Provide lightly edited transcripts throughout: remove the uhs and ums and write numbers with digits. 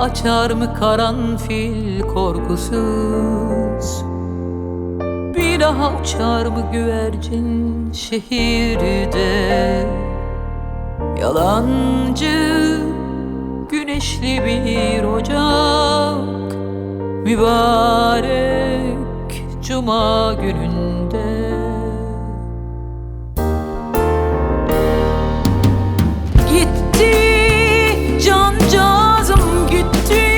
açar mı karanfil korkusuz? Bir daha uçar mı güvercin şehirde? Yalancı güneşli bir ocak, mübarek cuma gününde. Gitti cancağızım gitti,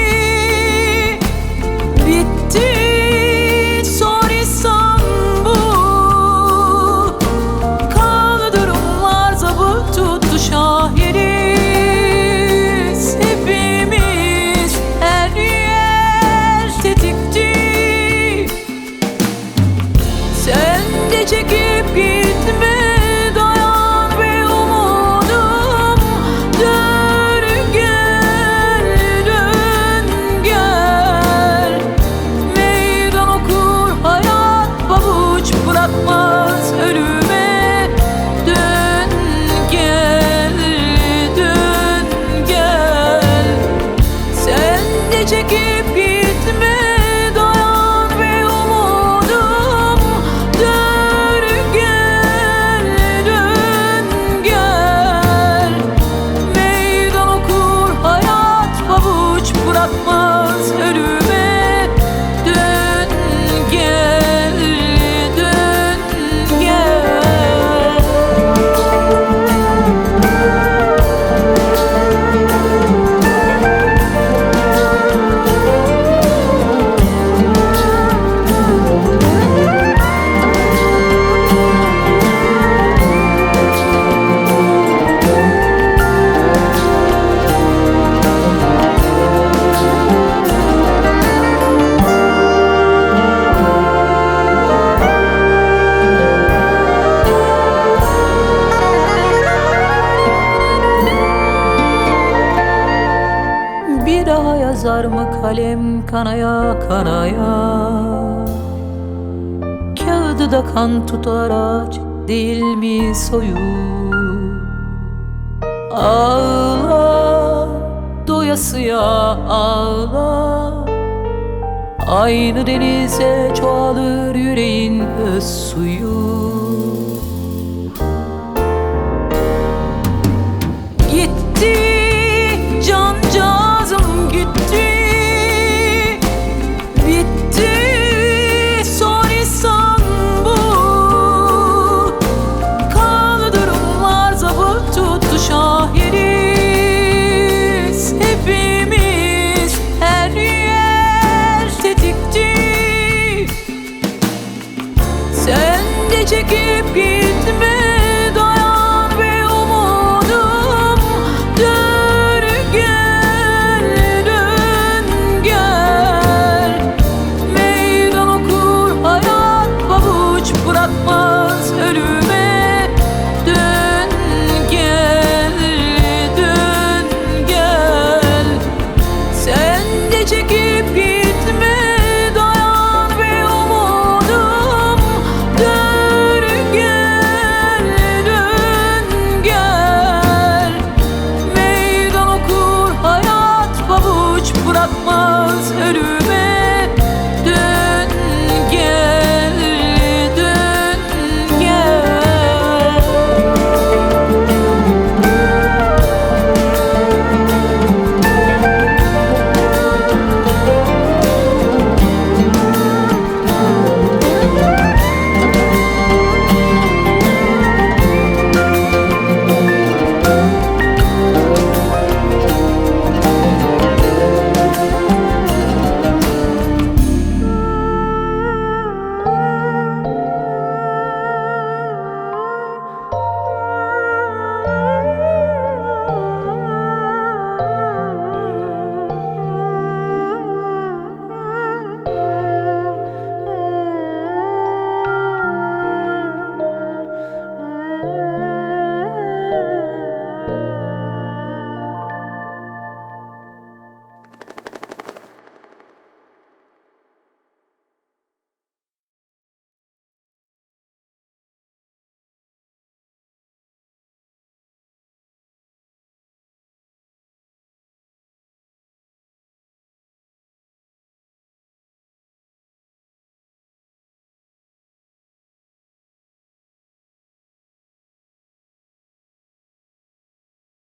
bitti son İstanbul. Kaldırımlar zabıt tuttu şahiriz hepimiz, her yer tetikti. Sen de çekip gitme, dayan be umudum. Dön gel, dön gel. Meydan okur hayat, pabuç bırakmaz ölüme. Dön gel, dön gel. Sen de çekip gitme, dayan be umudum. Dön gel, dön gel. Meydan okur hayat, pabuç bırakmaz ölüme. Dön gel, dön gel. Bir daha yazar mı kalem kanaya kanaya? Kağıdı da kan tutar ağaç değil mi soyu? Ağla doyasıya ağla, aynı denize çoğalır yüreğin öz suyu.